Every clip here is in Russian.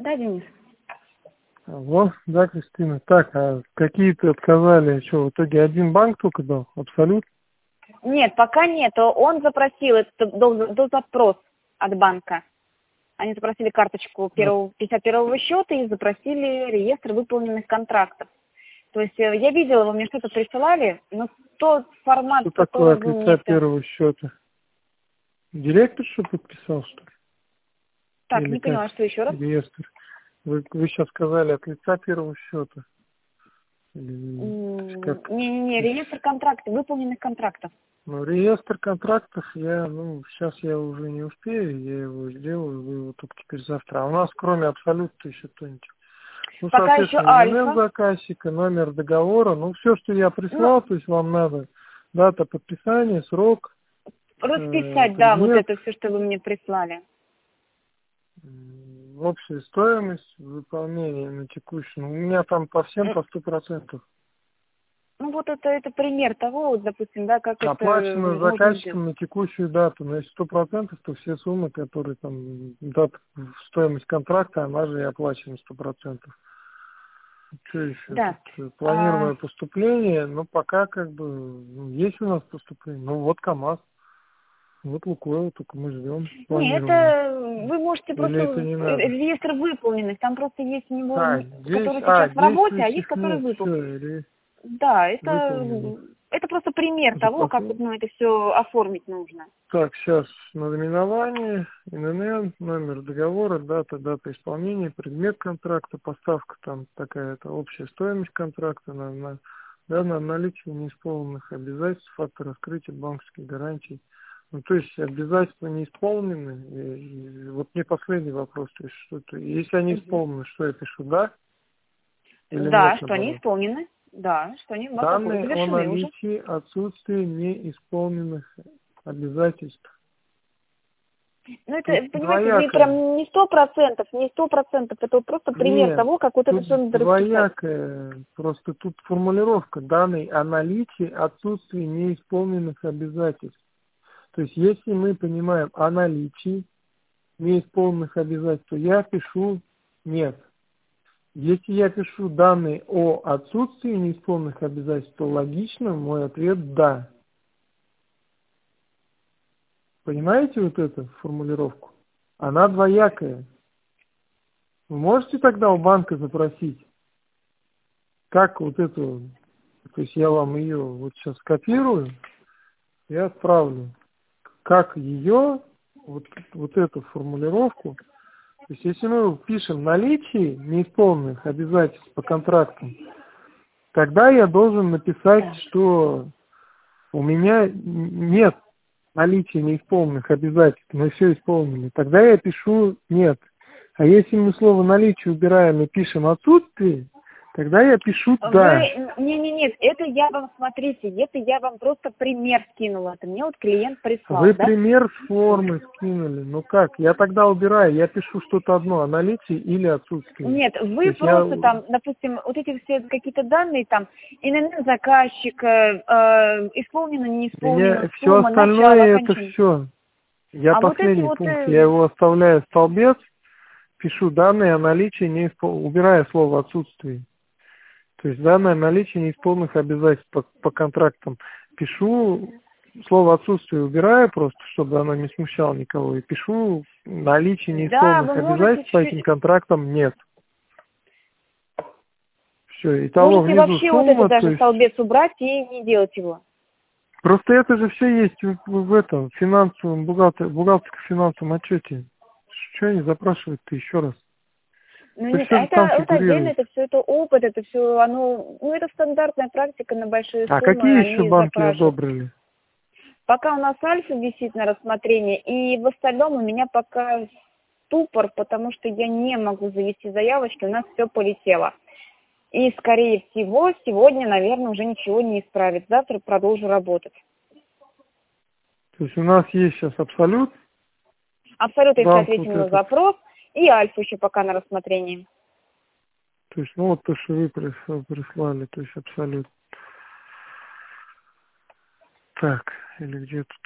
Да, Денис? Алло, да, Кристина. Так, а какие-то отказали, что, в итоге один банк только дал? Абсолют? Нет, пока нет. Он запросил, это был запрос от банка. Они запросили карточку 51-го счета и запросили реестр выполненных контрактов. То есть я видела, вы мне что-то присылали, но тот формат, Что такое который от был лица мне... первого счета? Директор что подписал, что ли? Так, Или не как? поняла, что еще раз? Реестр. Вы сейчас сказали от лица первого счета. Или как? Не-не-не, реестр контрактов, выполненных контрактов. Ну, реестр контрактов сейчас я уже не успею, я его сделаю, вы его только теперь завтра. А у нас кроме абсолюта еще кто-нибудь. Ну, Пока еще соответственно, ИНН Альфа. заказчика, номер договора, все, что я Ну, прислал, то есть вам надо дата подписания, срок, расписать, да, вот предмет, это все, что вы мне прислали. общая стоимость выполнения на текущем. У меня там по всем по 100%. Ну, вот это пример того, вот, допустим, да, как это Оплачено можно сделать. заказчиком на текущую дату. Но если 100%, то все суммы, которые там, дата, стоимость контракта, она же и оплачена 100%. Что еще? Да. Тут планируемое поступление, но пока есть у нас поступление. Ну вот КамАЗ, вот Лукойл, только мы ждем Не, планируемое. это вы можете Или просто это не надо? реестр выполненных, там просто есть у него, Здесь, который сейчас в работе, а есть, действующих который нет, выполнен. все, или Да, выполнено. это просто пример того, как вот, это все оформить нужно. Так, сейчас наименование, ИНН, номер договора, дата исполнения, предмет контракта, поставка там такая-то, общая стоимость контракта на наличие неисполненных обязательств, фактор раскрытия банковских гарантий. Ну, то есть обязательства не исполнены. И вот мне последний вопрос, то есть что-то, если они исполнены, что я пишу, да или Да, нет, что они наоборот? исполнены. Да, что они Данные о завершены уже. наличии отсутствия неисполненных обязательств. Ну, это, Тут понимаете, не двоякое. прям не 100%, это вот просто пример Нет, того, как вот это тут все надо расписать. двоякое. Просто тут формулировка данной о наличии отсутствия неисполненных обязательств. То есть, если мы понимаем о наличии неисполненных обязательств, то я пишу нет. Если я пишу данные о отсутствии неисполненных обязательств, то логично мой ответ да. Понимаете вот эту формулировку? Она двоякая. Вы можете тогда у банка запросить, как вот эту, то есть я вам ее вот сейчас копирую и отправлю, как ее, вот эту формулировку, то есть если мы пишем наличие неисполненных обязательств по контрактам, тогда я должен написать, что у меня нет наличия неисполненных обязательств, мы все исполнили. Тогда я пишу нет. А если мы слово наличие убираем и пишем отсутствие, тогда я пишу да. Нет, это я вам, смотрите, это я вам просто пример скинула. Это мне вот клиент прислал, Вы да? пример с формы скинули. Ну как? Я тогда убираю, я пишу что-то одно, о наличии или отсутствии. Нет, То вы есть я... просто там, допустим, вот эти все какие-то данные там, ИНН заказчика, исполнено, не исполнено, Все сумма, начало, остальное это окончание. все. Я А вот эти последний вот, пункт, я его оставляю в столбец, пишу данные о наличии убирая слово отсутствие. То есть данное наличие неисполненных обязательств по контрактам. Пишу слово отсутствие убираю просто, чтобы оно не смущало никого. И пишу наличие да, вы неисполненных можете обязательств по этим чуть-чуть, контрактам нет. Все, итого можете внизу вообще вот это сумма, то даже есть столбец убрать и не делать его. просто это же все есть в этом финансовом бухгалтерско-финансовом отчете. Что они запрашивают-то еще раз? Ну Это нет, все же там это отдельно, фигурирует. это все это опыт, это все оно, это стандартная практика на большие А суммы, какие еще они банки запрашивают. одобрили? Пока у нас Альфа висит на рассмотрении, и в остальном у меня пока ступор, потому что я не могу завести заявочки, у нас все полетело. И, скорее всего, сегодня, наверное, уже ничего не исправит. Завтра продолжу работать. То есть у нас есть сейчас абсолют, Абсолютно, если банк ответим вот на этот. запрос, и Альфа еще пока на рассмотрении. То есть, ну вот то, что вы прислали, то есть абсолют. Так, или где тут?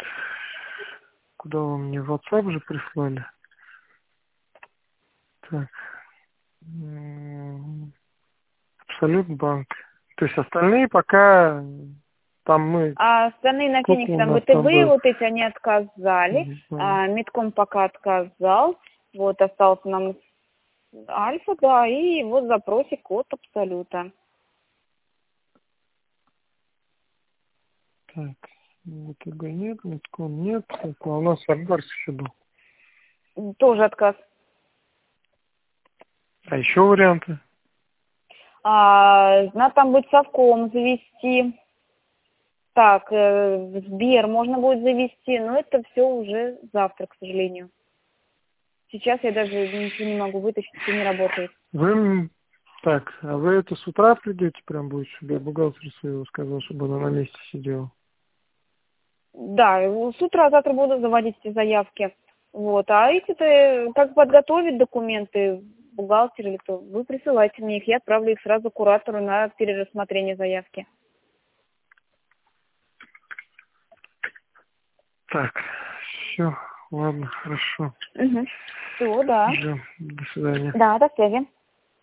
Куда вы мне в WhatsApp же прислали? Так. Абсолют банк. То есть остальные пока там мы... А остальные на Сколько Фениксе, у там нас там ВТБ, было? вот эти они отказали. Мидком пока отказал. Вот остался нам Альфа, да, и вот запросик от Абсолюта. Так, ВТБ нет, Мидком нет. Так, а у нас Арбарс еще был. Тоже отказ. А еще варианты? Надо там будет совком завести. Так, Сбер можно будет завести, но это все уже завтра, к сожалению. Сейчас я даже ничего не могу вытащить, все не работает. Так, а вы это с утра придете прям будет, чтобы я бухгалтеру своего сказал, чтобы она на месте сидела? Да, с утра завтра буду заводить эти заявки. Вот, а эти-то, как подготовить документы, бухгалтер или кто, вы присылайте мне их, я отправлю их сразу куратору на перерассмотрение заявки. Так, все, ладно, хорошо. Угу. Все, да. Ждем. До свидания. Да, до связи.